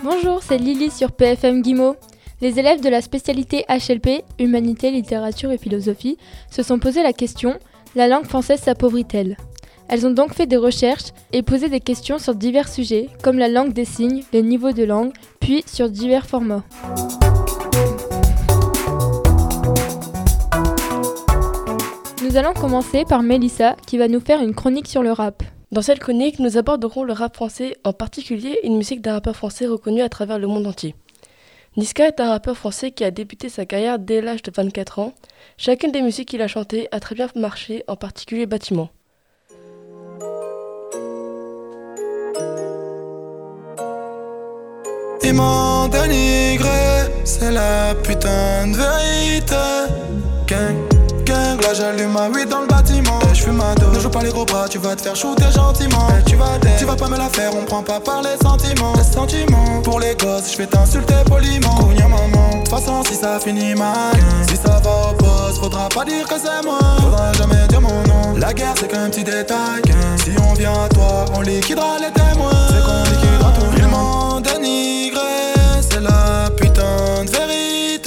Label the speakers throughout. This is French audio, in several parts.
Speaker 1: Bonjour, c'est Lily sur PFM Guimau. Les élèves de la spécialité HLP, Humanité, Littérature et Philosophie, se sont posé la question « La langue française s'appauvrit-elle » Elles ont donc fait des recherches et posé des questions sur divers sujets, comme la langue des signes, les niveaux de langue, puis sur divers formats. Nous allons commencer par Mélissa, qui va nous faire une chronique sur le rap.
Speaker 2: Dans cette chronique, nous aborderons le rap français, en particulier une musique d'un rappeur français reconnu à travers le monde entier. Niska est un rappeur français qui a débuté sa carrière dès l'âge de 24 ans. Chacune des musiques qu'il a chantées a très bien marché, en particulier Bâtiment.
Speaker 3: Ils m'ont dénigré, c'est la putain de vérité. Gang, gang, là j'allume ma weed dans le bâtiment. Je fume ma dose, ne joue pas les gros bras, tu vas te faire shooter gentiment. Tu vas pas me la faire, on prend pas par les sentiments. Les sentiments, pour les gosses, je vais t'insulter poliment. Cogna maman, de toute façon si ça finit mal, si ça va au poste, faudra pas dire que c'est moi. Faudra jamais dire mon nom, la guerre c'est qu'un petit détail. Si on vient à toi, on liquidera les témoins. C'est qu'on liquidera tout. Ils m'ont dénigré, c'est la putain de vérité.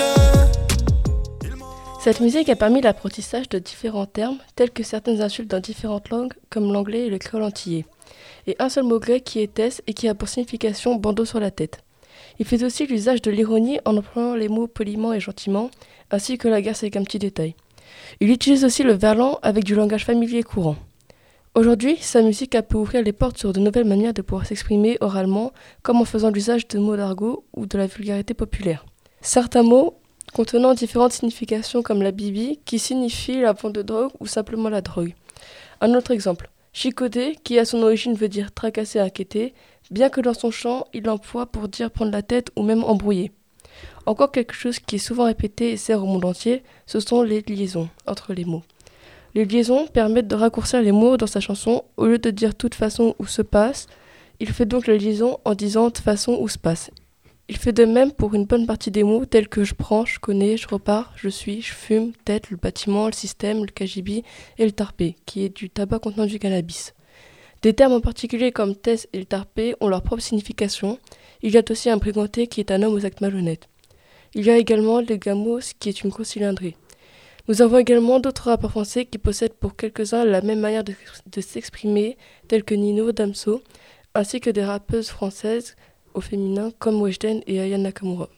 Speaker 2: Cette musique a permis l'apprentissage de différents termes, tels que certaines insultes dans différentes langues, comme l'anglais et le créole antillais. Et un seul mot grec qui est tes et qui a pour signification bandeau sur la tête. Il fait aussi l'usage de l'ironie en employant les mots poliment et gentiment, ainsi que la guerre c'est qu'un petit détail. Il utilise aussi le verlan avec du langage familier courant. Aujourd'hui, sa musique a pu ouvrir les portes sur de nouvelles manières de pouvoir s'exprimer oralement, comme en faisant l'usage de mots d'argot ou de la vulgarité populaire. Certains mots contenant différentes significations comme la bibi, qui signifie la vente de drogue ou simplement la drogue. Un autre exemple, chicoter, qui à son origine veut dire tracasser, inquiéter, bien que dans son chant, il l'emploie pour dire prendre la tête ou même embrouiller. Encore quelque chose qui est souvent répété et sert au monde entier, ce sont les liaisons entre les mots. Les liaisons permettent de raccourcir les mots dans sa chanson. Au lieu de dire toute façon ou se passe, il fait donc la liaison en disant de façon ou se passe. Il fait de même pour une bonne partie des mots tels que je prends, je connais, je repars, je suis, je fume, tête, le bâtiment, le système, le KGB et le tarpé, qui est du tabac contenant du cannabis. Des termes en particulier comme tess et le tarpé ont leur propre signification. Il y a aussi un briganté qui est un homme aux actes malhonnêtes. Il y a également le gamos qui est une grosse cylindrée. Nous avons également d'autres rappeurs français qui possèdent pour quelques-uns la même manière de s'exprimer, tels que Nino, Damso, ainsi que des rappeuses françaises au féminin comme Weshden et Aya Nakamura.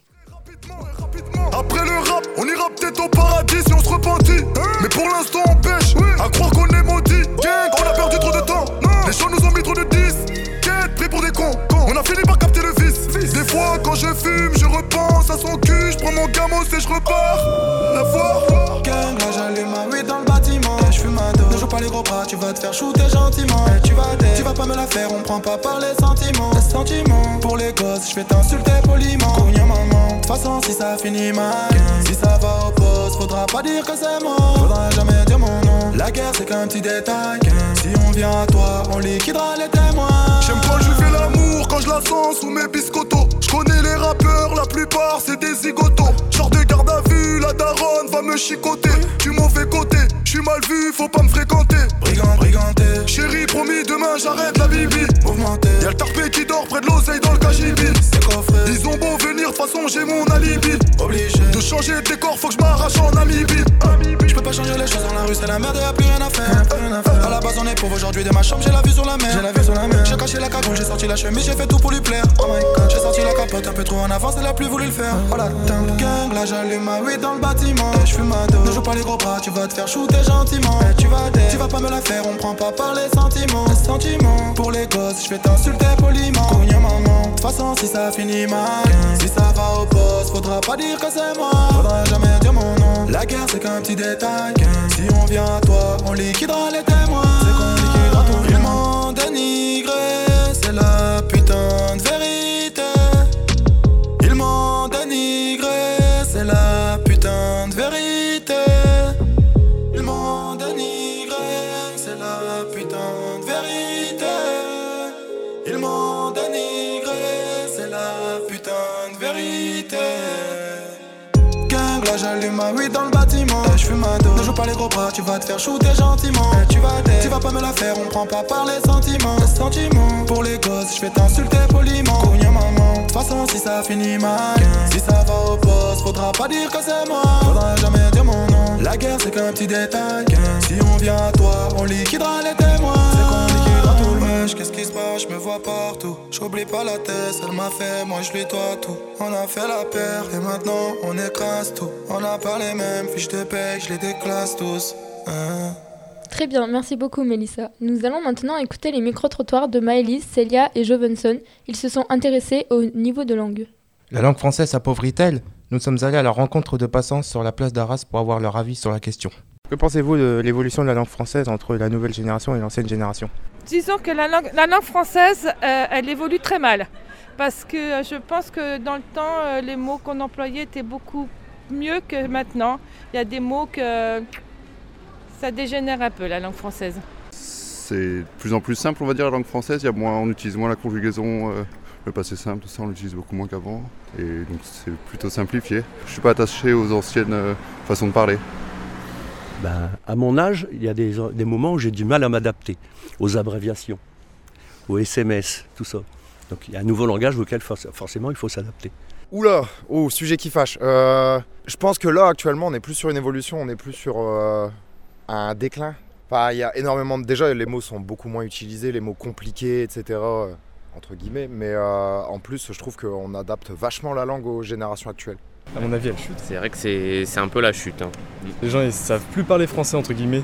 Speaker 3: Après le rap, on ira peut-être au paradis si on se repentit. Mais pour l'instant on pêche, à croire qu'on est maudit. Gang, on a perdu trop de temps, les gens nous ont mis trop de 10. Quête, pris pour des cons, on a fini par capter le vice. Des fois quand je fume, je repense à son cul. Je prends mon gamos et je repars. La fois, gang, là j'allume ma weed dans le bâtiment. Je fume ma dose, ne joue pas les gros bras, tu vas te faire shooter gentiment. Tu vas pas me la faire, on prend pas par les sentiments. Les sentiments, pour les gosses, je vais t'insulter poliment. Cogna maman, de toute façon si ça finit mal, si ça va au poste, faudra pas dire que c'est moi. Faudra jamais dire mon nom, la guerre c'est qu'un petit détail. Si on vient à toi, on liquidera les témoins. J'aime quand je fais l'amour, quand je la sens sous mes biscottos. Je connais les rappeurs, la plupart c'est des zigotos. Genre de garde à vue, la daronne va me chicoter. Du mauvais côté, je suis mal vu, faut pas me fréquenter. Briganté, chérie promis demain j'arrête la bibi. Mouvementé, y'a le tarpé qui dort près de l'oseille dans le KGB. C'est coffré, ils ont beau venir, de toute façon j'ai mon alibi. Obligé de changer de décor, faut que je m'arrache en Namibie. Je peux pas changer les choses dans la rue, c'est la merde, y'a plus rien à faire. À la base on est pauvre, aujourd'hui de ma chambre j'ai la vue sur la mer. J'ai caché la cagoule, j'ai sorti la chemise, j'ai fait tout pour lui plaire. Oh my god, j'ai sorti la capote un peu trop en avance, elle a plus voulu le faire. Oh la dingue, gang, là j'allume ma weed dans le bâtiment. Je fume ma dose, ne joue pas les gros bras, tu vas te faire shooter gentiment. Tu vas pas me la faire, on prend pas par les sentiments. Les sentiments, pour les gosses, je vais t'insulter poliment. Cogna maman, de toute façon si ça finit mal, si ça va au poste, faudra pas dire que c'est moi. Faudra jamais dire mon nom, la guerre c'est qu'un petit détail. Si on vient à toi, on liquidera les témoins. C'est qu'on liquidera tout. Ils m'ont dénigré, c'est la putain de vérité. Ils m'ont dénigré, c'est la putain de vérité. Ils m'ont dénigré, c'est la putain de vérité. Ils m'ont dénigré, c'est la putain de vérité. Gang, là j'allume ma weed dans le bâtiment. Je fume ma dose, ne joue pas les gros bras, tu vas te faire shooter gentiment. Tu vas pas me la faire, on prend pas par les sentiments. Les sentiments, pour les gosses, je vais t'insulter poliment. Cogna maman, de toute façon si ça finit mal. Si ça va au poste, faudra pas dire que c'est moi. Faudra jamais dire mon nom. La guerre c'est qu'un petit détail. Si on vient à toi, on liquidera les témoins. C'est qu'on liquidera tout le match. Qu'est-ce qui se passe, je me vois partout. J'oublie pas la thèse, elle m'a fait, moi je lui dois tout. On a fait la paire et maintenant on écrase tout. On n'a pas les mêmes fiches de paye, je les déclasse tous.
Speaker 1: Très bien, merci beaucoup Mélissa. Nous allons maintenant écouter les micro-trottoirs de Maëlys, Célia et Jovenson. Ils se sont intéressés au niveau de langue.
Speaker 4: La langue française s'appauvrit-elle ? Nous sommes allés à la rencontre de passants sur la place d'Arras pour avoir leur avis sur la question. Que pensez-vous de l'évolution de la langue française entre la nouvelle génération et l'ancienne génération ?
Speaker 5: Disons que la langue française, elle évolue très mal. Parce que je pense que dans le temps, les mots qu'on employait étaient beaucoup mieux que maintenant. Il y a des mots que ça dégénère un peu, la langue française.
Speaker 6: C'est de plus en plus simple, on va dire, la langue française. On utilise moins la conjugaison, le passé simple, tout ça, on l'utilise beaucoup moins qu'avant. Et donc c'est plutôt simplifié. Je ne suis pas attaché aux anciennes façons de parler.
Speaker 7: À mon âge, il y a des moments où j'ai du mal à m'adapter aux abréviations, aux SMS, tout ça. Donc il y a un nouveau langage auquel forcément il faut s'adapter.
Speaker 8: Oula, sujet qui fâche. Je pense que là, actuellement, on n'est plus sur une évolution, on est plus sur un déclin. Enfin, il y a énormément déjà, les mots sont beaucoup moins utilisés, les mots compliqués, etc., entre guillemets. Mais en plus, je trouve qu'on adapte vachement la langue aux générations actuelles.
Speaker 9: À mon avis, elle chute.
Speaker 10: C'est vrai que c'est un peu la chute.
Speaker 9: Les gens, ils savent plus parler français, entre guillemets.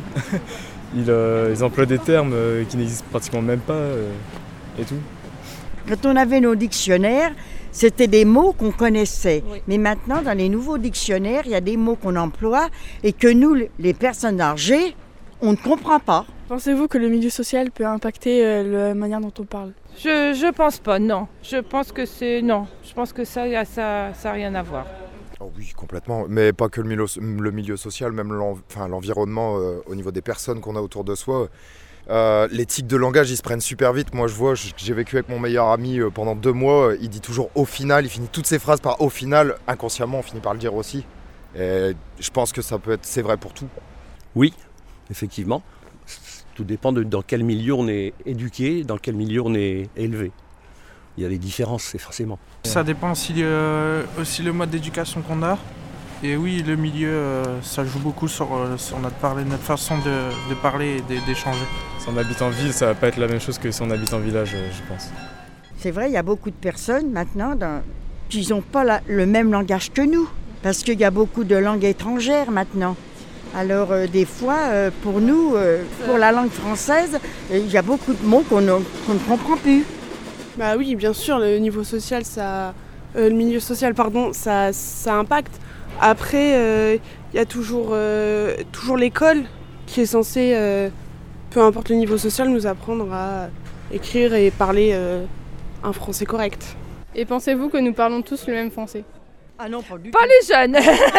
Speaker 9: Ils emploient des termes qui n'existent pratiquement même pas et tout.
Speaker 11: Quand on avait nos dictionnaires, c'était des mots qu'on connaissait. Oui. Mais maintenant, dans les nouveaux dictionnaires, il y a des mots qu'on emploie et que nous, les personnes âgées, on ne comprend pas.
Speaker 12: Pensez-vous que le milieu social peut impacter la manière dont on parle ?
Speaker 5: Je pense pas, non. Je pense que ça n'a rien à voir.
Speaker 8: Oh oui, complètement. Mais pas que le milieu social, même l'environnement au niveau des personnes qu'on a autour de soi. Les tics de langage, ils se prennent super vite. Moi, j'ai vécu avec mon meilleur ami pendant 2 mois. Il dit toujours au final. Il finit toutes ses phrases par au final. Inconsciemment, on finit par le dire aussi. Et je pense que c'est vrai pour tout.
Speaker 7: Oui, effectivement. Tout dépend dans quel milieu on est éduqué, dans quel milieu on est élevé. Il y a des différences, c'est forcément.
Speaker 13: Ça dépend aussi le mode d'éducation qu'on a. Et oui, le milieu, ça joue beaucoup sur notre façon de parler et d'échanger.
Speaker 9: Si on habite en ville, ça va pas être la même chose que si on habite en village, je pense.
Speaker 11: C'est vrai, il y a beaucoup de personnes maintenant qui n'ont pas le même langage que nous. Parce qu'il y a beaucoup de langues étrangères maintenant. Alors des fois, pour nous, pour la langue française, il y a beaucoup de mots qu'on ne comprend plus.
Speaker 12: Bah oui, bien sûr, le niveau social, le milieu social, ça impacte. Après, il y a toujours l'école qui est censée, peu importe le niveau social, nous apprendre à écrire et parler un français correct.
Speaker 14: Et pensez-vous que nous parlons tous le même français ?
Speaker 11: Ah non, pas du
Speaker 5: tout. Pas les jeunes.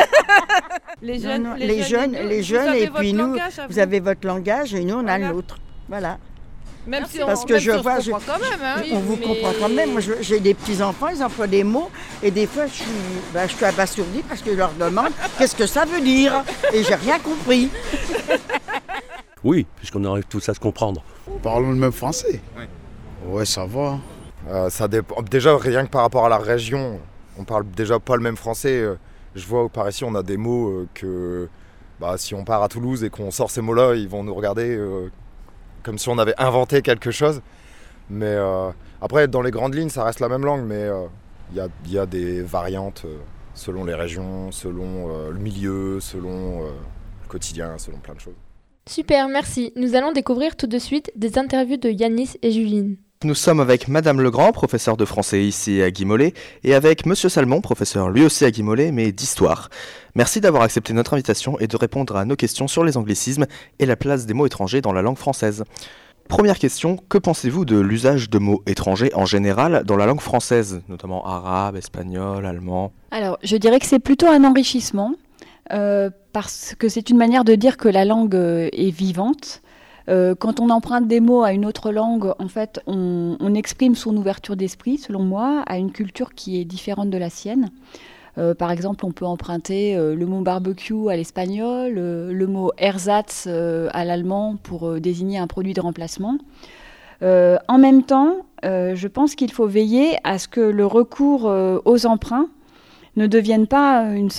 Speaker 11: Les jeunes et puis nous, vous avez votre langage et nous, on a l'autre. Voilà.
Speaker 5: Même si
Speaker 11: parce que je vois,
Speaker 5: quand même, hein.
Speaker 11: On vous comprend quand même. Moi, j'ai des petits-enfants, ils emploient des mots et des fois, je suis abasourdie parce que je leur demande qu'est-ce que ça veut dire et j'ai rien compris.
Speaker 7: Oui, puisqu'on arrive tous à se comprendre.
Speaker 15: Parlons le même français.
Speaker 8: Oui.
Speaker 15: Ouais, ça va.
Speaker 8: Ça dépend. Déjà, rien que par rapport à la région, on parle déjà pas le même français. Je vois par ici, on a des mots que si on part à Toulouse et qu'on sort ces mots-là, ils vont nous regarder comme si on avait inventé quelque chose. Mais après, dans les grandes lignes, ça reste la même langue, mais il y a des variantes selon les régions, selon le milieu, selon le quotidien, selon plein de choses.
Speaker 1: Super, merci. Nous allons découvrir tout de suite des interviews de Yanis et Juline.
Speaker 16: Nous sommes avec Madame Legrand, professeur de français ici à Guimolet, et avec Monsieur Salmon, professeur lui aussi à Guimolet, mais d'histoire. Merci d'avoir accepté notre invitation et de répondre à nos questions sur les anglicismes et la place des mots étrangers dans la langue française. Première question, que pensez-vous de l'usage de mots étrangers en général dans la langue française, notamment arabe, espagnol, allemand ?
Speaker 17: Alors, je dirais que c'est plutôt un enrichissement, parce que c'est une manière de dire que la langue est vivante. Quand on emprunte des mots à une autre langue, en fait, on exprime son ouverture d'esprit, selon moi, à une culture qui est différente de la sienne. Par exemple, on peut emprunter le mot barbecue à l'espagnol, le mot ersatz à l'allemand pour désigner un produit de remplacement. En même temps, je pense qu'il faut veiller à ce que le recours aux emprunts ne devienne pas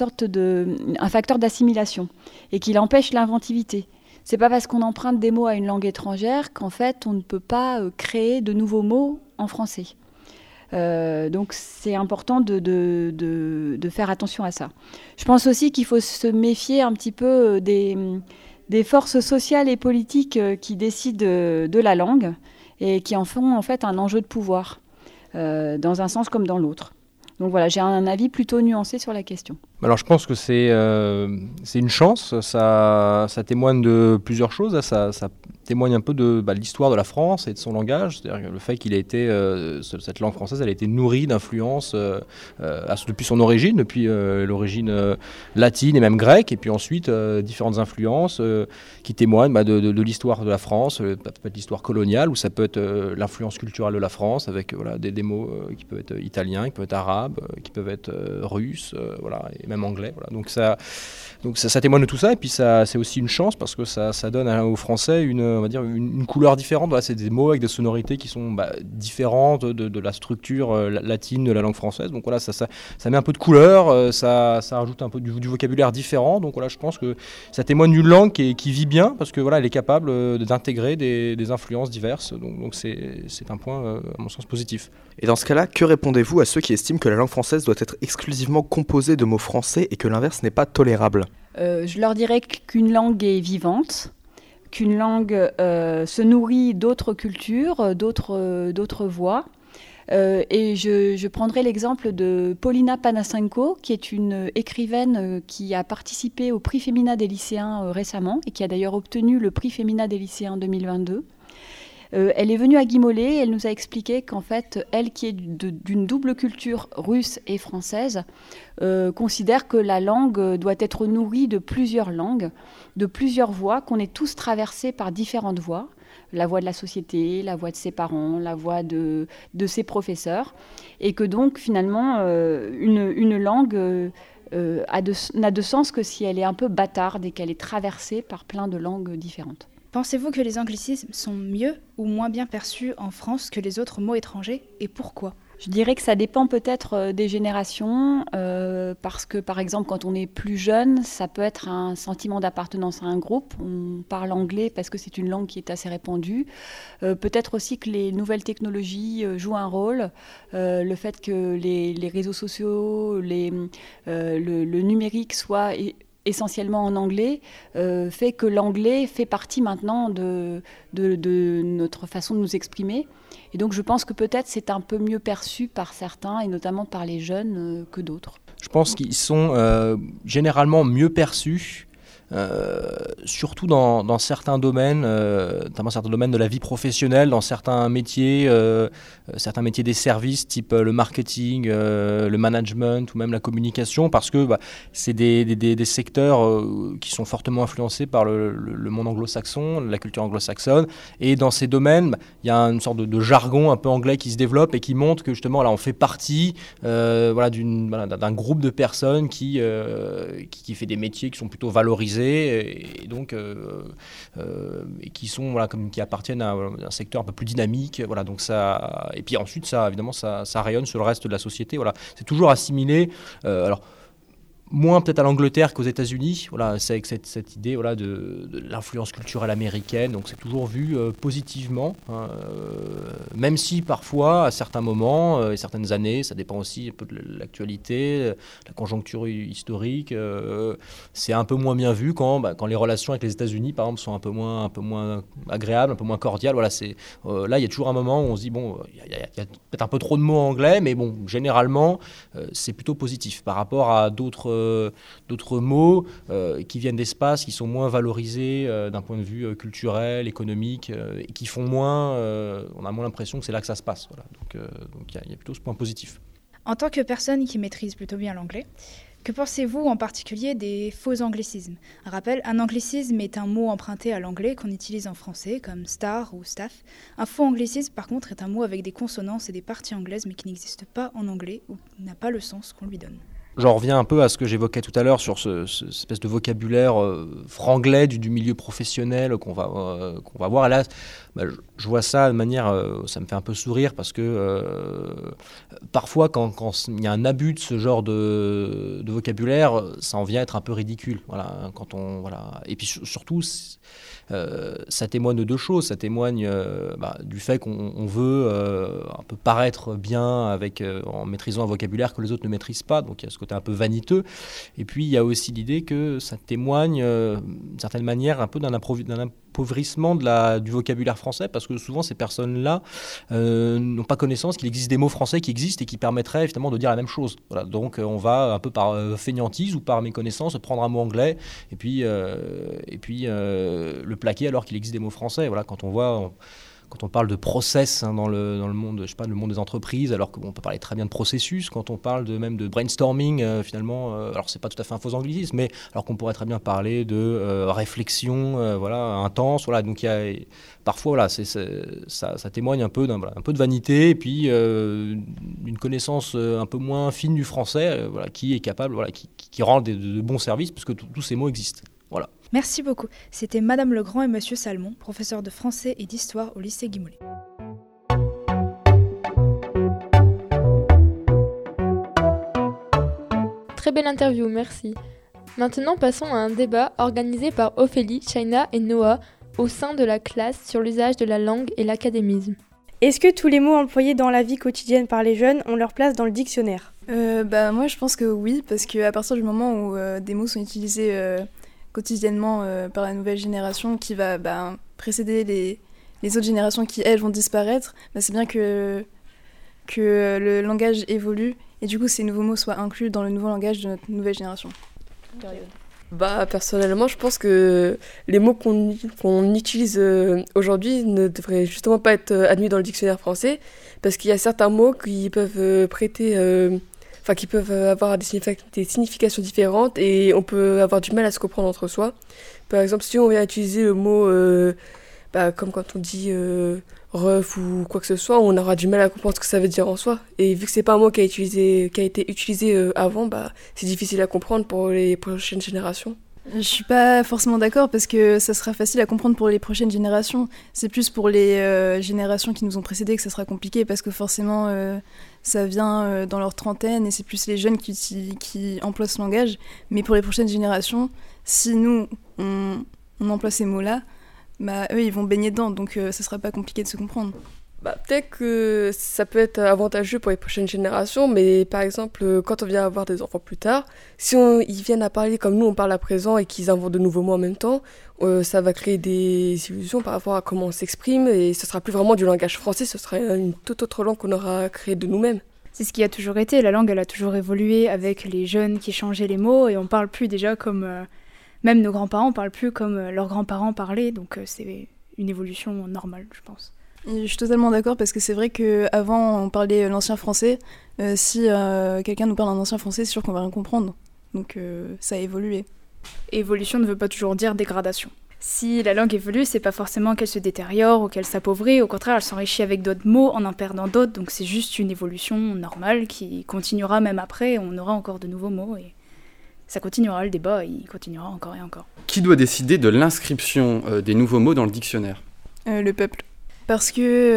Speaker 17: un facteur d'assimilation et qu'il empêche l'inventivité. C'est pas parce qu'on emprunte des mots à une langue étrangère qu'en fait on ne peut pas créer de nouveaux mots en français. Donc c'est important de faire attention à ça. Je pense aussi qu'il faut se méfier un petit peu des forces sociales et politiques qui décident de la langue et qui en font en fait un enjeu de pouvoir, dans un sens comme dans l'autre. Donc voilà, j'ai un avis plutôt nuancé sur la question.
Speaker 18: Alors je pense que c'est une chance, ça témoigne de plusieurs choses, ça témoigne un peu de l'histoire de la France et de son langage, c'est-à-dire le fait qu'il a été, cette langue française, elle a été nourrie d'influences depuis son origine, depuis l'origine latine et même grecque, et puis ensuite différentes influences qui témoignent de l'histoire de la France, ça peut être l'histoire coloniale, ou ça peut être l'influence culturelle de la France, avec des mots qui peuvent être italiens, qui peuvent être arabes, qui peuvent être russes, et même anglais. Voilà. Donc ça témoigne de tout ça, et puis c'est aussi une chance parce que ça donne aux Français une couleur différente. Voilà, c'est des mots avec des sonorités qui sont différentes de la structure latine de la langue française. Donc voilà, ça met un peu de couleur, ça rajoute un peu du vocabulaire différent. Donc voilà, je pense que ça témoigne d'une langue qui vit bien parce que voilà, elle est capable d'intégrer des influences diverses. Donc c'est un point à mon sens positif.
Speaker 16: Et dans ce cas-là, que répondez-vous à ceux qui estiment que la langue française doit être exclusivement composée de mots français et que l'inverse n'est pas tolérable ?
Speaker 17: Je leur dirais qu'une langue est vivante, qu'une langue se nourrit d'autres cultures, d'autres voix. Et je prendrai l'exemple de Paulina Panasenko, qui est une écrivaine qui a participé au prix Femina des lycéens récemment et qui a d'ailleurs obtenu le prix Femina des lycéens 2022. Elle est venue à Guimolet, elle nous a expliqué qu'en fait, elle qui est d'une double culture russe et française, considère que la langue doit être nourrie de plusieurs langues, de plusieurs voix, qu'on est tous traversés par différentes voix. La voix de la société, la voix de ses parents, la voix de ses professeurs. Et que donc, finalement, une langue n'a de sens que si elle est un peu bâtarde et qu'elle est traversée par plein de langues différentes.
Speaker 19: Pensez-vous que les anglicismes sont mieux ou moins bien perçus en France que les autres mots étrangers et pourquoi ?
Speaker 17: Je dirais que ça dépend peut-être des générations, parce que par exemple quand on est plus jeune, ça peut être un sentiment d'appartenance à un groupe. On parle anglais parce que c'est une langue qui est assez répandue. Peut-être aussi que les nouvelles technologies jouent un rôle. Le fait que les réseaux sociaux, le numérique soit essentiellement en anglais, fait que l'anglais fait partie maintenant de notre façon de nous exprimer. Et donc je pense que peut-être c'est un peu mieux perçu par certains, et notamment par les jeunes, que d'autres.
Speaker 18: Je pense qu'ils sont généralement mieux perçus, surtout dans certains domaines, notamment certains domaines de la vie professionnelle, dans certains métiers des services, type le marketing, le management ou même la communication, parce que c'est des secteurs qui sont fortement influencés par le monde anglo-saxon, la culture anglo-saxonne, et dans ces domaines, il y a une sorte de jargon un peu anglais qui se développe et qui montre que justement là on fait partie d'un groupe de personnes qui fait des métiers qui sont plutôt valorisés et donc et qui sont qui appartiennent à un secteur un peu plus dynamique, donc ça, et puis ensuite ça évidemment ça rayonne sur le reste de la société, c'est toujours assimilé, alors moins peut-être à l'Angleterre qu'aux États-Unis, c'est avec cette idée de l'influence culturelle américaine, donc c'est toujours vu positivement, même si parfois, à certains moments et certaines années, ça dépend aussi un peu de l'actualité, la conjoncture historique, c'est un peu moins bien vu quand les relations avec les États-Unis, par exemple, sont un peu moins agréables, un peu moins cordiales. Là, il y a toujours un moment où on se dit, il y a peut-être un peu trop de mots anglais, mais généralement, c'est plutôt positif par rapport à d'autres mots qui viennent d'espaces qui sont moins valorisés d'un point de vue culturel, économique, et qui font moins, on a moins l'impression que c'est là que ça se passe. Donc il y a plutôt ce point positif.
Speaker 19: En tant que personne qui maîtrise plutôt bien l'anglais, que pensez-vous en particulier des faux anglicismes ? Un rappel, un anglicisme est un mot emprunté à l'anglais qu'on utilise en français, comme star ou staff. Un faux anglicisme, par contre, est un mot avec des consonances et des parties anglaises, mais qui n'existe pas en anglais ou n'a pas le sens qu'on lui donne.
Speaker 18: J'en reviens un peu à ce que j'évoquais tout à l'heure sur cette espèce de vocabulaire franglais du milieu professionnel qu'on va voir. Et là, je vois ça de manière... ça me fait un peu sourire parce que parfois, quand il y a un abus de ce genre de vocabulaire, ça en vient être un peu ridicule. Voilà, Et puis surtout... ça témoigne de deux choses. Ça témoigne du fait qu'on veut un peu paraître bien en maîtrisant un vocabulaire que les autres ne maîtrisent pas. Donc il y a ce côté un peu vaniteux. Et puis il y a aussi l'idée que ça témoigne d'une certaine manière un peu d'un appauvrissement du vocabulaire français, parce que souvent ces personnes-là n'ont pas connaissance qu'il existe des mots français qui existent et qui permettraient évidemment de dire la même chose. Voilà. Donc on va un peu par fainéantise ou par méconnaissance prendre un mot anglais et puis le plaquer alors qu'il existe des mots français. Voilà, quand on parle de process dans le monde, je sais pas, le monde des entreprises, alors qu'on peut parler très bien de processus. Quand on parle même de brainstorming, finalement, alors c'est pas tout à fait un faux anglicisme, mais alors qu'on pourrait très bien parler de réflexion, intense. Voilà, donc il y a parfois, voilà, ça témoigne un peu un peu de vanité et puis d'une connaissance un peu moins fine du français, qui est capable, qui rend de bons services, puisque tous ces mots existent. Voilà.
Speaker 19: Merci beaucoup. C'était Madame Legrand et Monsieur Salmon, professeurs de français et d'histoire au lycée Guy Mollet.
Speaker 1: Très belle interview, merci. Maintenant, passons à un débat organisé par Ophélie, Shaina et Noah au sein de la classe sur l'usage de la langue et l'académisme.
Speaker 20: Est-ce que tous les mots employés dans la vie quotidienne par les jeunes ont leur place dans le dictionnaire ?
Speaker 21: Moi, je pense que oui, parce qu'à partir du moment où des mots sont utilisés quotidiennement par la nouvelle génération qui va précéder les autres générations qui, elles, vont disparaître, c'est bien que le langage évolue et du coup, ces nouveaux mots soient inclus dans le nouveau langage de notre nouvelle génération.
Speaker 2: Personnellement, je pense que les mots qu'on utilise aujourd'hui ne devraient justement pas être admis dans le dictionnaire français, parce qu'il y a certains mots qui peuvent qui peuvent avoir des significations différentes et on peut avoir du mal à se comprendre entre soi. Par exemple, si on vient utiliser le mot comme quand on dit ref ou quoi que ce soit, on aura du mal à comprendre ce que ça veut dire en soi. Et vu que c'est pas un mot qui a été utilisé avant, c'est difficile à comprendre pour les prochaines générations.
Speaker 21: Je suis pas forcément d'accord parce que ça sera facile à comprendre pour les prochaines générations. C'est plus pour les générations qui nous ont précédés que ça sera compliqué parce que forcément ça vient dans leur trentaine et c'est plus les jeunes qui emploient ce langage. Mais pour les prochaines générations, si nous on emploie ces mots-là, eux ils vont baigner dedans, donc ça sera pas compliqué de se comprendre.
Speaker 2: Peut-être que ça peut être avantageux pour les prochaines générations, mais par exemple, quand on vient avoir des enfants plus tard, si ils viennent à parler comme nous on parle à présent et qu'ils inventent de nouveaux mots en même temps, ça va créer des illusions par rapport à comment on s'exprime et ce sera plus vraiment du langage français, ce sera une toute autre langue qu'on aura créée de nous-mêmes.
Speaker 19: C'est ce qui a toujours été, la langue elle a toujours évolué avec les jeunes qui changeaient les mots et on parle plus déjà comme... même nos grands-parents parlent plus comme leurs grands-parents parlaient, donc c'est une évolution normale, je pense.
Speaker 21: Je suis totalement d'accord parce que c'est vrai qu'avant on parlait l'ancien français. Si quelqu'un nous parle un ancien français, c'est sûr qu'on va rien comprendre. Donc ça a évolué.
Speaker 19: Évolution ne veut pas toujours dire dégradation. Si la langue évolue, c'est pas forcément qu'elle se détériore ou qu'elle s'appauvrit. Au contraire, elle s'enrichit avec d'autres mots en perdant d'autres. Donc c'est juste une évolution normale qui continuera même après. On aura encore de nouveaux mots et ça continuera, le débat, il continuera encore et encore.
Speaker 22: Qui doit décider de l'inscription des nouveaux mots dans le dictionnaire ?
Speaker 21: Le peuple. Parce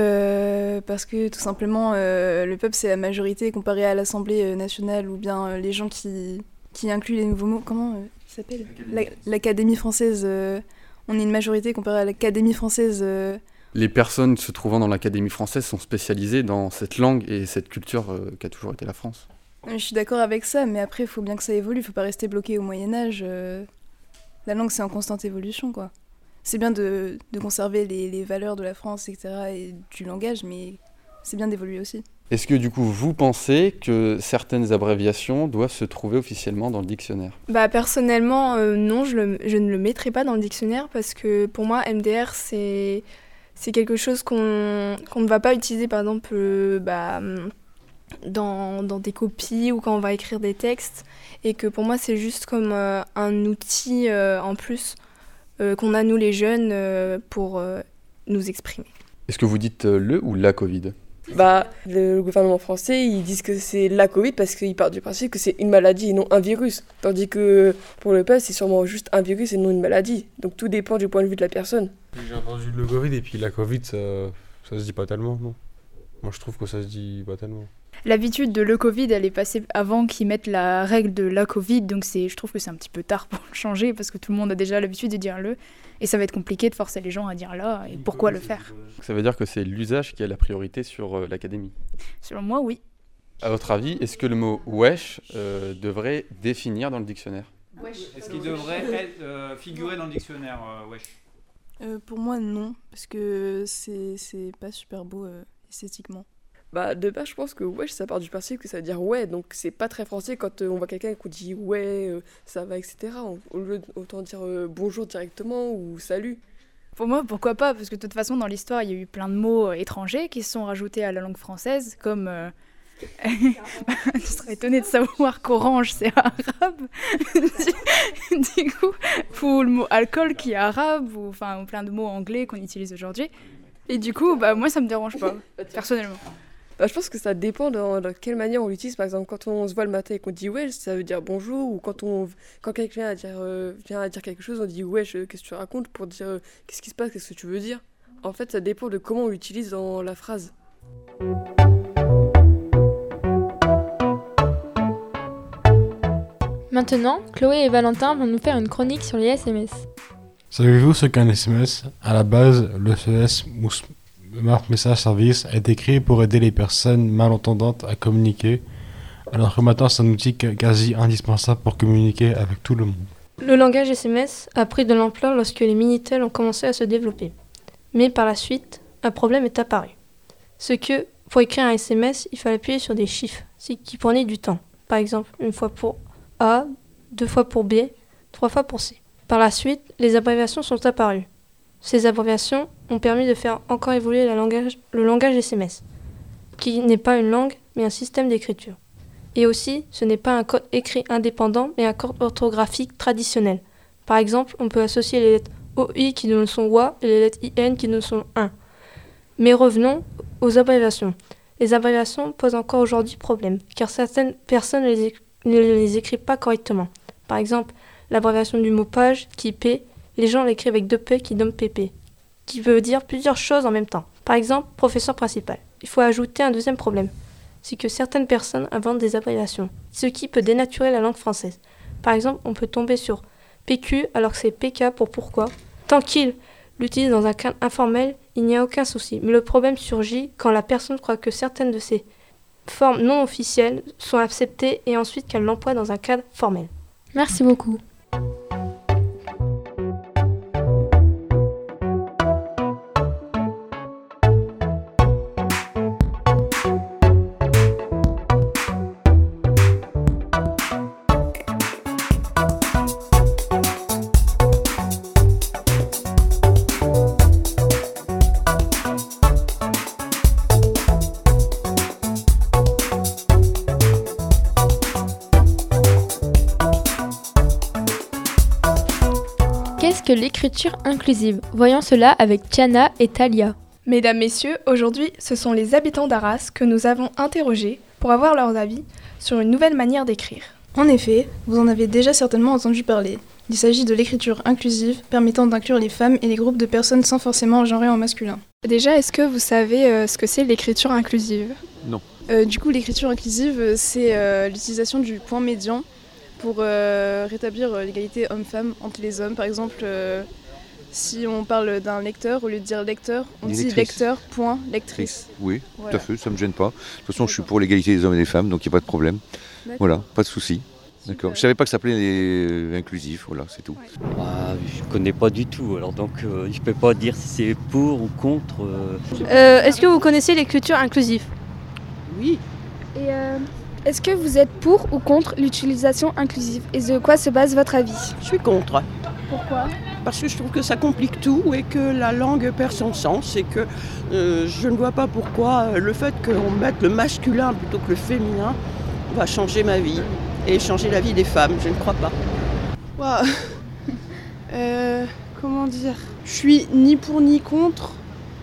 Speaker 21: que tout simplement, le peuple, c'est la majorité comparé à l'Assemblée nationale ou bien les gens qui incluent les nouveaux mots. Comment ça s'appelle ? L'Académie française. On est une majorité comparé à l'Académie française.
Speaker 22: Les personnes se trouvant dans l'Académie française sont spécialisées dans cette langue et cette culture qu'a toujours été la France.
Speaker 21: Je suis d'accord avec ça, mais après, il faut bien que ça évolue. Il ne faut pas rester bloqué au Moyen-Âge. La langue, c'est en constante évolution, quoi. C'est bien de conserver les valeurs de la France, etc., et du langage, mais c'est bien d'évoluer aussi.
Speaker 22: Est-ce que du coup, vous pensez que certaines abréviations doivent se trouver officiellement dans le dictionnaire ?
Speaker 14: Personnellement, non, je ne le mettrai pas dans le dictionnaire parce que pour moi, MDR, c'est quelque chose qu'on ne va pas utiliser, par exemple, dans des copies ou quand on va écrire des textes, et que pour moi, c'est juste comme un outil en plus qu'on a, nous les jeunes, pour nous exprimer.
Speaker 22: Est-ce que vous dites le ou la Covid ?
Speaker 2: Le gouvernement français, ils disent que c'est la Covid parce qu'ils partent du principe que c'est une maladie et non un virus. Tandis que pour le peuple, c'est sûrement juste un virus et non une maladie. Donc tout dépend du point de vue de la personne.
Speaker 3: J'ai entendu le Covid et puis la Covid, ça se dit pas tellement, non. Moi je trouve que ça se dit pas tellement.
Speaker 19: L'habitude de le Covid, elle est passée avant qu'ils mettent la règle de la Covid, donc je trouve que c'est un petit peu tard pour le changer parce que tout le monde a déjà l'habitude de dire le, et ça va être compliqué de forcer les gens à dire là, et pourquoi le faire.
Speaker 22: Ça veut dire que c'est l'usage qui a la priorité sur l'académie.
Speaker 19: Selon moi, oui.
Speaker 22: À votre avis, est-ce que le mot wesh devrait définir dans le dictionnaire ?
Speaker 4: Est-ce qu'il devrait figurer dans le dictionnaire, wesh ?
Speaker 21: Pour moi, non, parce que c'est pas super beau esthétiquement.
Speaker 2: De base, je pense que wesh, ça part du principe que ça veut dire ouais, donc c'est pas très français quand on voit quelqu'un qui dit ouais, ça va, etc. Au lieu autant dire bonjour directement ou salut.
Speaker 19: Pour moi, pourquoi pas ? Parce que de toute façon, dans l'histoire, il y a eu plein de mots étrangers qui se sont rajoutés à la langue française, comme... je serais étonnée de savoir qu'orange, c'est arabe. Du coup, pour le mot alcool qui est arabe, ou enfin plein de mots anglais qu'on utilise aujourd'hui. Et du coup, moi, ça me dérange pas, personnellement.
Speaker 2: Je pense que ça dépend de quelle manière on l'utilise. Par exemple, quand on se voit le matin et qu'on dit wesh, ça veut dire bonjour. Ou quand quelqu'un vient à dire quelque chose, on dit wesh, qu'est-ce que tu racontes pour dire qu'est-ce qui se passe, qu'est-ce que tu veux dire. En fait, ça dépend de comment on l'utilise dans la phrase.
Speaker 1: Maintenant, Chloé et Valentin vont nous faire une chronique sur les SMS.
Speaker 3: Savez-vous ce qu'un SMS ? À la base, le SMS Message Service a été créé pour aider les personnes malentendantes à communiquer, alors que maintenant c'est un outil quasi indispensable pour communiquer avec tout le monde.
Speaker 20: Le langage SMS a pris de l'ampleur lorsque les Minitel ont commencé à se développer. Mais par la suite, un problème est apparu. Pour écrire un SMS, il fallait appuyer sur des chiffres, ce qui prenait du temps. Par exemple, une fois pour A, 2 fois pour B, 3 fois pour C. Par la suite, les abréviations sont apparues. Ces abréviations ont permis de faire encore évoluer le langage SMS, qui n'est pas une langue, mais un système d'écriture. Et aussi, ce n'est pas un code écrit indépendant, mais un code orthographique traditionnel. Par exemple, on peut associer les lettres OI qui donnent son WA et les lettres IN qui donnent son 1. Mais revenons aux abréviations. Les abréviations posent encore aujourd'hui problème, car certaines personnes ne les écrivent pas correctement. Par exemple, l'abréviation du mot page, qui est P, les gens l'écrivent avec 2 P qui donnent PP, qui veut dire plusieurs choses en même temps. Par exemple, professeur principal. Il faut ajouter un deuxième problème, c'est que certaines personnes inventent des abréviations, ce qui peut dénaturer la langue française. Par exemple, on peut tomber sur PQ alors que c'est PK pour pourquoi. Tant qu'il l'utilise dans un cadre informel, il n'y a aucun souci. Mais le problème surgit quand la personne croit que certaines de ces formes non officielles sont acceptées et ensuite qu'elle l'emploie dans un cadre formel.
Speaker 1: Merci beaucoup. Qu'est-ce que l'écriture inclusive ? Voyons cela avec Tiana et Talia.
Speaker 14: Mesdames, messieurs, aujourd'hui, ce sont les habitants d'Arras que nous avons interrogés pour avoir leurs avis sur une nouvelle manière d'écrire.
Speaker 21: En effet, vous en avez déjà certainement entendu parler. Il s'agit de l'écriture inclusive permettant d'inclure les femmes et les groupes de personnes sans forcément genrer en masculin.
Speaker 14: Déjà, est-ce que vous savez ce que c'est l'écriture inclusive ?
Speaker 3: Non.
Speaker 21: Du coup, l'écriture inclusive, c'est l'utilisation du point médian pour rétablir l'égalité homme-femme entre les hommes. Par exemple, si on parle d'un lecteur, au lieu de dire lecteur, on dit lecteur, point, lectrice.
Speaker 23: Oui,
Speaker 21: voilà.
Speaker 23: Tout à fait, ça ne me gêne pas. De toute façon, je suis pour l'égalité des hommes et des femmes, donc il n'y a pas de problème.
Speaker 21: D'accord.
Speaker 23: Voilà, pas de souci. D'accord. Je ne savais pas que ça s'appelait inclusif, voilà, c'est tout.
Speaker 24: Je ne connais pas du tout, alors donc je ne peux pas dire si c'est pour ou contre.
Speaker 20: Est-ce que vous connaissez l'écriture inclusive ?
Speaker 25: Oui. Et est-ce que vous êtes pour ou contre l'utilisation inclusive ? Et de quoi se base votre avis ?
Speaker 26: Je suis contre.
Speaker 25: Pourquoi ?
Speaker 26: Parce que je trouve que ça complique tout et que la langue perd son sens et que je ne vois pas pourquoi le fait qu'on mette le masculin plutôt que le féminin va changer ma vie et changer la vie des femmes. Je ne crois pas.
Speaker 12: Wow. Comment dire ? Je suis ni pour ni contre.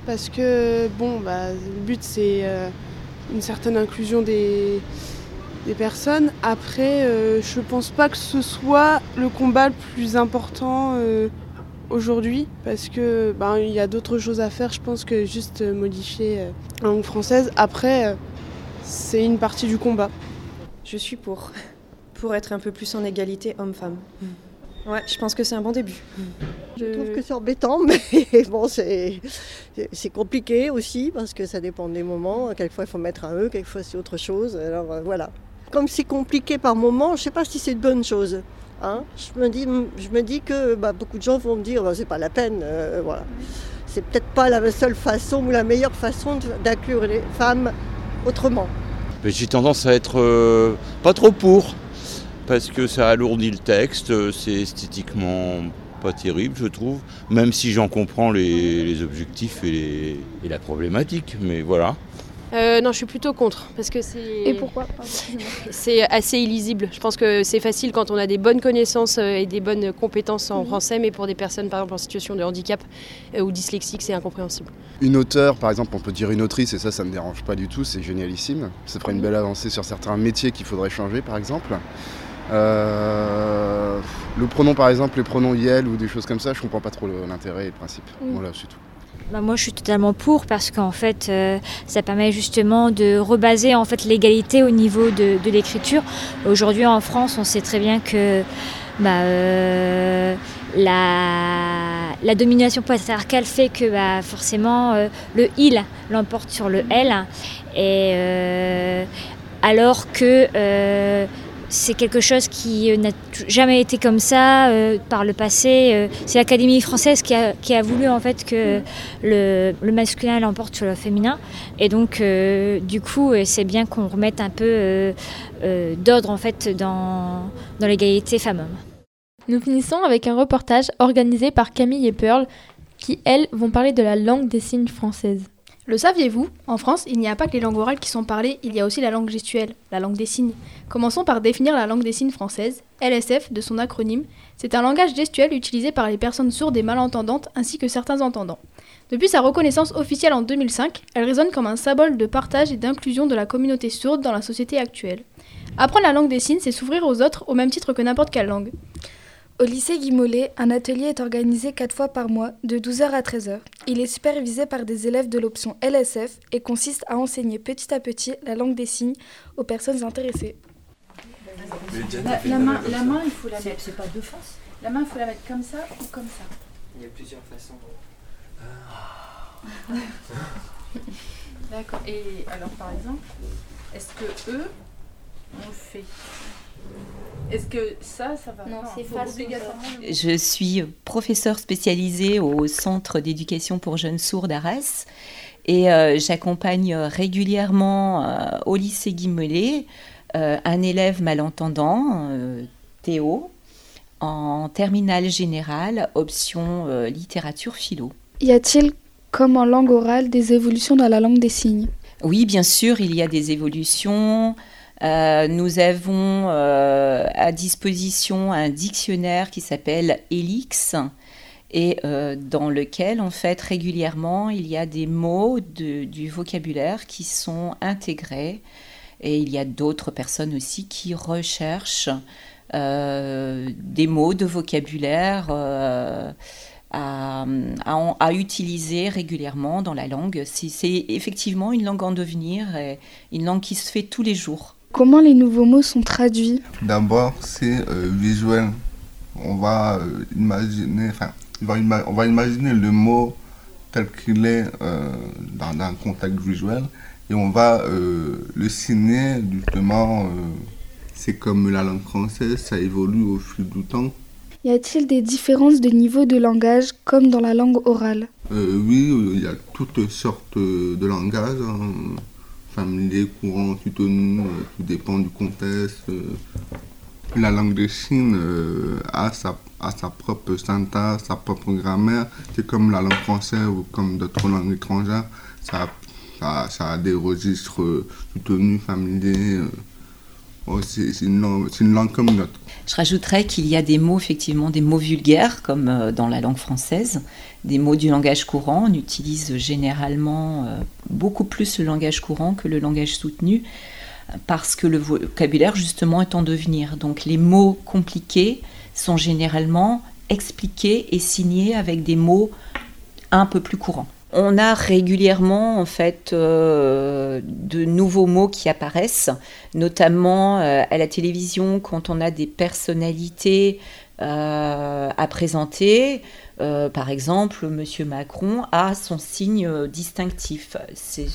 Speaker 12: parce que le but c'est une certaine inclusion des personnes. Après, je pense pas que ce soit le combat le plus important aujourd'hui, parce que il y a d'autres choses à faire, je pense, que juste modifier la langue française. Après, c'est une partie du combat.
Speaker 5: Je suis pour être un peu plus en égalité homme-femme. Ouais, je pense que c'est un bon début.
Speaker 6: Je trouve que c'est embêtant, mais bon, c'est compliqué aussi, parce que ça dépend des moments. Quelquefois, il faut mettre un E, quelquefois, c'est autre chose. Alors, voilà. Comme c'est compliqué par moment, je ne sais pas si c'est une bonne chose. Hein, je me dis que beaucoup de gens vont me dire c'est pas la peine. Voilà. C'est peut-être pas la seule façon ou la meilleure façon d'inclure les femmes autrement.
Speaker 23: Mais j'ai tendance à être pas trop pour, parce que ça alourdit le texte, c'est esthétiquement pas terrible, je trouve, même si j'en comprends les objectifs et la problématique, mais voilà.
Speaker 9: Non, je suis plutôt contre, parce que c'est...
Speaker 25: Et pourquoi ?
Speaker 9: C'est assez illisible. Je pense que c'est facile quand on a des bonnes connaissances et des bonnes compétences en français, mais pour des personnes, par exemple, en situation de handicap ou dyslexique, c'est incompréhensible.
Speaker 15: Une auteure, par exemple, on peut dire une autrice, et ça me dérange pas du tout, c'est génialissime. Ça ferait une belle avancée sur certains métiers qu'il faudrait changer, par exemple. Le pronom, par exemple, les pronoms IL ou des choses comme ça, je comprends pas trop l'intérêt et le principe. Voilà, c'est tout.
Speaker 10: Moi, je suis totalement pour, parce qu'en fait, ça permet justement de rebaser en fait l'égalité au niveau de l'écriture. Aujourd'hui, en France, on sait très bien que la domination patriarcale fait que forcément le il l'emporte sur le elle, et alors que c'est quelque chose qui n'a jamais été comme ça par le passé. C'est l'Académie française qui a voulu en fait que le masculin l'emporte sur le féminin. Et donc du coup, c'est bien qu'on remette un peu d'ordre en fait dans l'égalité femmes-hommes.
Speaker 1: Nous finissons avec un reportage organisé par Camille et Pearl qui, elles, vont parler de la langue des signes française.
Speaker 11: Le saviez-vous ? En France, il n'y a pas que les langues orales qui sont parlées, il y a aussi la langue gestuelle, la langue des signes. Commençons par définir la langue des signes française, LSF de son acronyme. C'est un langage gestuel utilisé par les personnes sourdes et malentendantes ainsi que certains entendants. Depuis sa reconnaissance officielle en 2005, elle résonne comme un symbole de partage et d'inclusion de la communauté sourde dans la société actuelle. Apprendre la langue des signes, c'est s'ouvrir aux autres au même titre que n'importe quelle langue.
Speaker 25: Au lycée Guy Mollet, un atelier est organisé 4 fois par mois, de 12h à 13h. Il est supervisé par des élèves de l'option LSF et consiste à enseigner petit à petit la langue des signes aux personnes intéressées.
Speaker 13: La main, il faut la mettre. C'est pas deux faces. La main, il faut la mettre comme ça ou comme ça.
Speaker 27: Il y a plusieurs façons.
Speaker 13: D'accord. Et alors, par exemple, est-ce que eux, on le fait ? Est-ce que ça va ?
Speaker 11: Non, c'est
Speaker 13: faut obligatoirement.
Speaker 28: Je suis professeure spécialisée au Centre d'éducation pour jeunes sourds d'Arras et j'accompagne régulièrement au lycée Guy Mollet un élève malentendant, Théo, en terminale générale, option littérature philo.
Speaker 25: Y a-t-il, comme en langue orale, des évolutions dans la langue des signes ?
Speaker 28: Oui, bien sûr, il y a des évolutions. Nous avons à disposition un dictionnaire qui s'appelle Elix et dans lequel, en fait, régulièrement, il y a des mots du vocabulaire qui sont intégrés. Et il y a d'autres personnes aussi qui recherchent des mots de vocabulaire à utiliser régulièrement dans la langue. C'est effectivement une langue en devenir, et une langue qui se fait tous les jours.
Speaker 25: Comment les nouveaux mots sont traduits ?
Speaker 29: D'abord, c'est visuel. On va imaginer le mot tel qu'il est dans un contexte visuel et on va le signer justement. C'est comme la langue française, ça évolue au fil du temps.
Speaker 25: Y a-t-il des différences de niveau de langage comme dans la langue orale ?
Speaker 29: Oui, il y a toutes sortes de langages. Familier, courant, soutenu, tout dépend du contexte. La langue des signes a sa propre syntaxe, sa propre grammaire. C'est comme la langue française ou comme d'autres langues étrangères. Ça a des registres soutenus, familiers. c'est une langue comme une autre.
Speaker 28: Je rajouterais qu'il y a des mots, effectivement, des mots vulgaires, comme dans la langue française, des mots du langage courant. On utilise généralement beaucoup plus le langage courant que le langage soutenu, parce que le vocabulaire, justement, est en devenir. Donc les mots compliqués sont généralement expliqués et signés avec des mots un peu plus courants. On a régulièrement en fait de nouveaux mots qui apparaissent, notamment à la télévision quand on a des personnalités à présenter. Par exemple, Monsieur Macron a son signe distinctif. C'est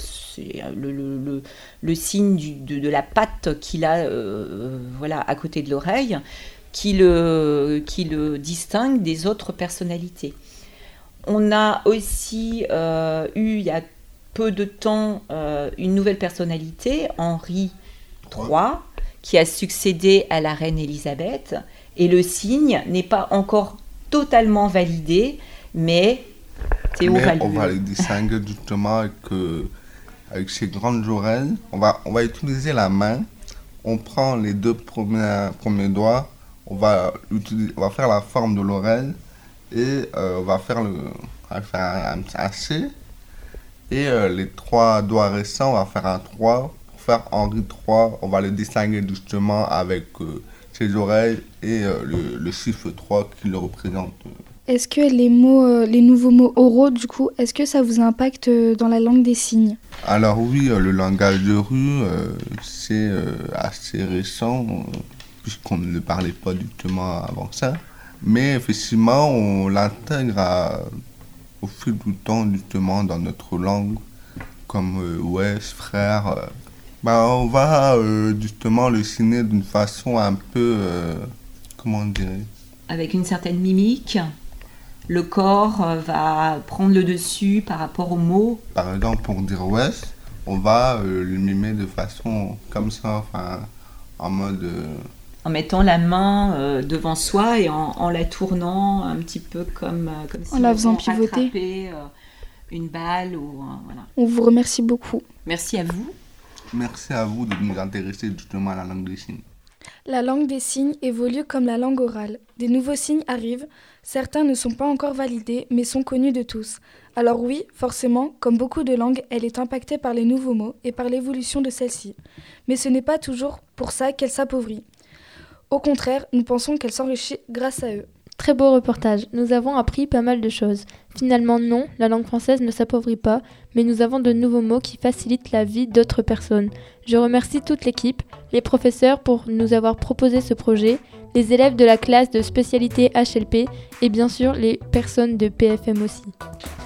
Speaker 28: le signe de la patte qu'il a à côté de l'oreille qui le distingue des autres personnalités. On a aussi eu, il y a peu de temps, une nouvelle personnalité, Henri III, qui a succédé à la reine Elisabeth. Et le signe n'est pas encore totalement validé, mais Théo va
Speaker 29: on va le distinguer justement avec ses grandes oreilles. On va utiliser la main. On prend les deux premiers doigts. On va faire la forme de l'oreille. Et on va faire un C. Et les 3 doigts restants, on va faire un 3. Pour faire Henri III, on va le distinguer justement avec ses oreilles et le chiffre 3 qui le représente.
Speaker 25: Est-ce que les nouveaux mots oraux, du coup, est-ce que ça vous impacte dans la langue des signes ?
Speaker 29: Alors oui, le langage de rue, c'est assez récent, puisqu'on ne le parlait pas justement avant ça. Mais effectivement, on l'intègre au fil du temps, justement, dans notre langue, comme wesh, frère. On va justement le signer d'une façon un peu, comment dire,
Speaker 28: avec une certaine mimique. Le corps va prendre le dessus par rapport aux mots.
Speaker 29: Par exemple, pour dire wesh, on va le mimer de façon comme ça, en mode...
Speaker 28: En mettant la main devant soi et en la tournant un petit peu comme si
Speaker 25: en la faisant pivoter.
Speaker 28: Une balle. Voilà.
Speaker 25: On vous remercie beaucoup.
Speaker 28: Merci à vous.
Speaker 29: Merci à vous de nous intéresser justement à la langue des signes.
Speaker 25: La langue des signes évolue comme la langue orale. Des nouveaux signes arrivent. Certains ne sont pas encore validés, mais sont connus de tous. Alors oui, forcément, comme beaucoup de langues, elle est impactée par les nouveaux mots et par l'évolution de celle-ci. Mais ce n'est pas toujours pour ça qu'elle s'appauvrit. Au contraire, nous pensons qu'elle s'enrichit grâce à eux.
Speaker 1: Très beau reportage, nous avons appris pas mal de choses. Finalement non, la langue française ne s'appauvrit pas, mais nous avons de nouveaux mots qui facilitent la vie d'autres personnes. Je remercie toute l'équipe, les professeurs pour nous avoir proposé ce projet, les élèves de la classe de spécialité HLP et bien sûr les personnes de PFM aussi.